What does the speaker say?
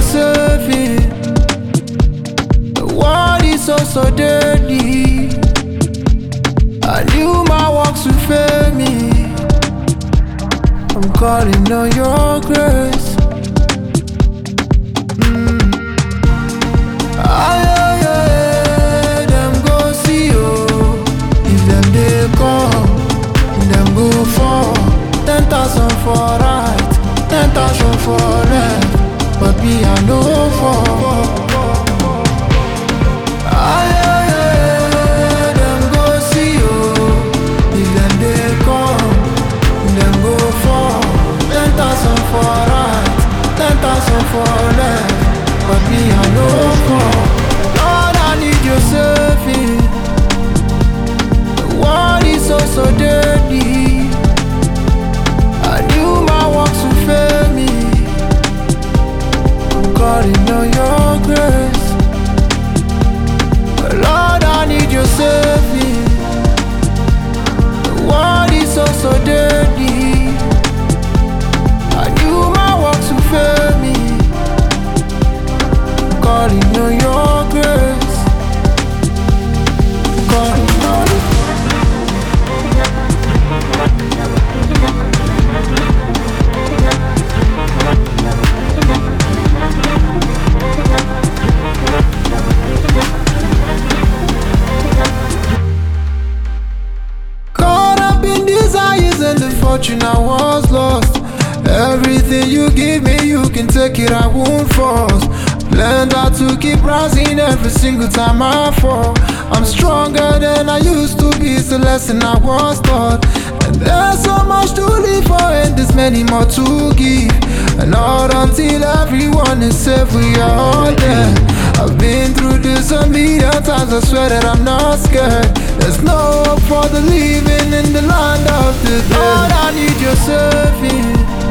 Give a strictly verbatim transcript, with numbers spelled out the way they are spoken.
saving. The world is so so dirty. I knew my works would fail me. I'm calling on your grace. Mm. Aye, aye, aye, them go see you. If them they come, them go fall. Ten thousand for right, ten thousand for left, but me I no fall. Aye, aye, aye, them go see you. If them they come, them go fall. Ten thousand for right, ten thousand for left, but me I no fall. Lord, I need your saving. The world is so so dirty. I knew my works would fail me. I'm calling on your grace. Lord, I need your saving. The world is so so dirty. I knew my works would fail me. I'm calling on your grace. I'm calling on you. And the fortune I was lost. Everything you give me, you can take it, I won't force. Learned how to keep rising every single time I fall. I'm stronger than I used to be, it's a lesson I was taught. And there's so much to live for and there's many more to give. And not until everyone is safe, we are all dead. I've been through this a million times, I swear that I'm not scared. There's no hope for the living in the land of the dead. Lord, I need your saving.